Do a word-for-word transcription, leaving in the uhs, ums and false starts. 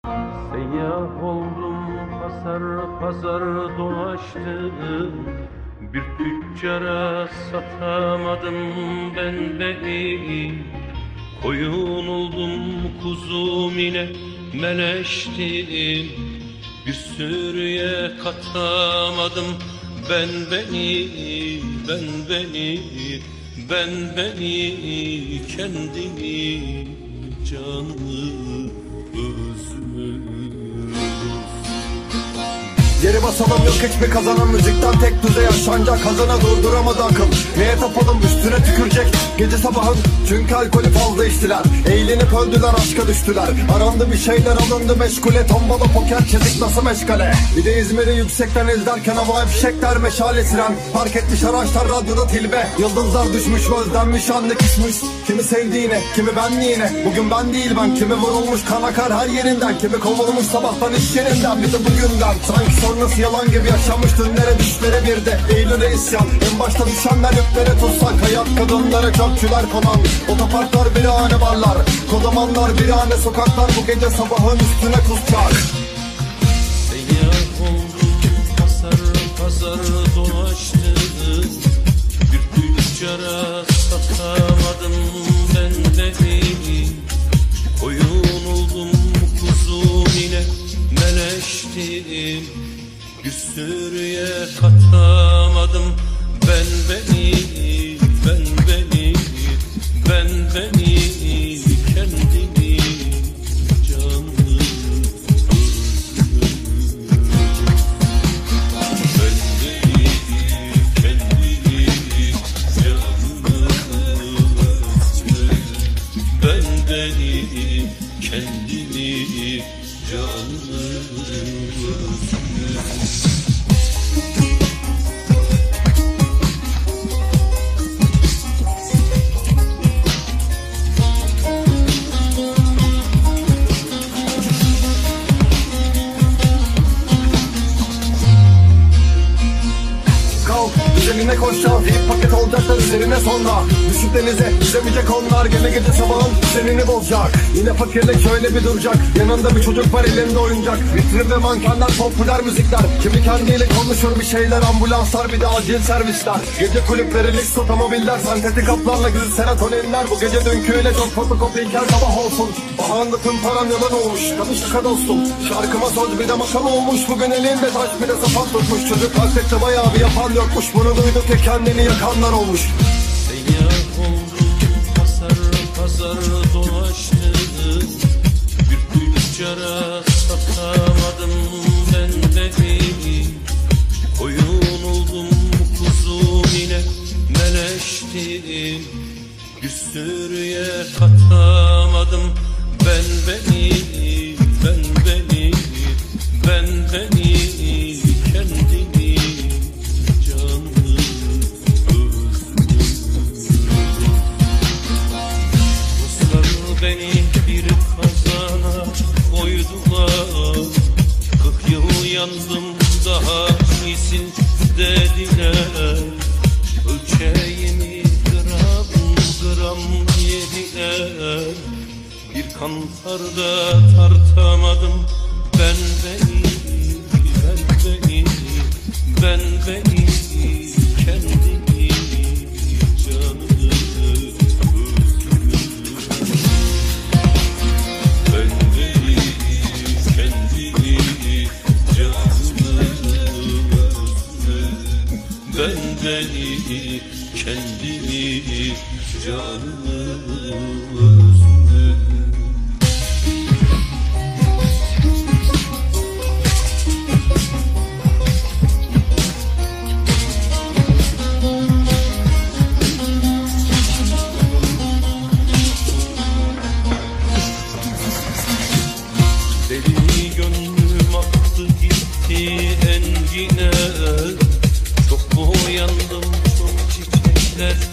Seyyah oldum, pazar pazar dolaştım, bir tüccara satamadım ben beni. Koyun oldum, kuzum yine meleştim, bir sürüye katamadım ben beni, ben beni, ben beni, kendimi, canımı, özümü. Geri basalım, yok hiçbir kazanan, müzikten tek düze yaşanacak. Kazana durduramadı akıl, neye tapalım, üstüne tükürecek gece sabahın. Çünkü alkolü fazla içtiler, eğlenip öldüler, aşka düştüler. Arandı bir şeyler, alındı meşgule, tombala poker çizik nasıl meşgale. Bir de İzmir'i yüksekten izlerken havai fişekler, meşale siren. Park etmiş araçlar, radyoda tilbe, yıldızlar düşmüş, özlenmiş, anne küsmüş. Kimi sevdiğine, kimi benliğine, bugün ben değil ben. Kimi vurulmuş kan akar her yerinden, kimi kovulmuş sabahtan iş yerinden, bir de bugünden. Sanki sonrası yalan gibi yaşanmış, dünlere düşlere bir de Eylül'e isyan. En başta düşenler yüklere tutsak, hayat kadınlara çöpçüler konan. Otoparklar birahane barlar, kodamanlar birahane sokaklar. Bu gece sabahın üstüne kusacak. Seyyah oldum, pazar pazar dolaştım, bir tüccara satamadım ben beni. Koyun oldum, kuzum yine meleştim, bir sürüye katamadım ben beni, ben beni, ben beni, kendimi, canımı, özümü. Ben beni, kendimi, canımı, özümü. Ben beni, kendimi, canımı, özümü. Üzerine koşacağız, deyip paket olacaklar üzerine sonra. Düşüp denize yüzemeyecek onlar, gene gece sabahın serini bozacak. Yine fakirlik şöyle bir duracak, yanında bir çocuk var elinde oyuncak. Vitrin ve mankenler, popüler müzikler, kimi kendiyle konuşur bir şeyler. Ambulanslar, bir de acil servisler, gece kulüpleri, lüks otomobiller, sentetik haplarla güzel serotoninler. Bu gece dünküyle çok fotokopiyken sabah olsun. Bahanda tüm param yalan olmuş, tabii şaka dostum. Şarkıma söz bir de makam olmuş, bugün elinde taş bir de sapan tutmuş. Çocuk hasrette bayağı bir yapan yokmuş, bunu duyduk ya kendini yakanlar olmuş. Seyyah oldum, pazar pazar dolaştım, bir tüccara satamadım ben beni. Koyun oldum, kuzum yine meleştim, bir sürüye katamadım ben beni, ben beni, ben beni, kendimi, canımı, özümü. Dostlar beni bir kazana koydular, kırk yıl yandım daha iyisin dediler. Ölçeğimi gram gram yediler, bir kantarda tartamadım ben beni, ben beni, ben beni, kendimi, canımı, özümü. Ben beni, kendimi, canımı, özümü. Ben beni, kendimi, canımı, özümü. Deli gönlüm aktı gitti engine, çok boyandım çok çiçekler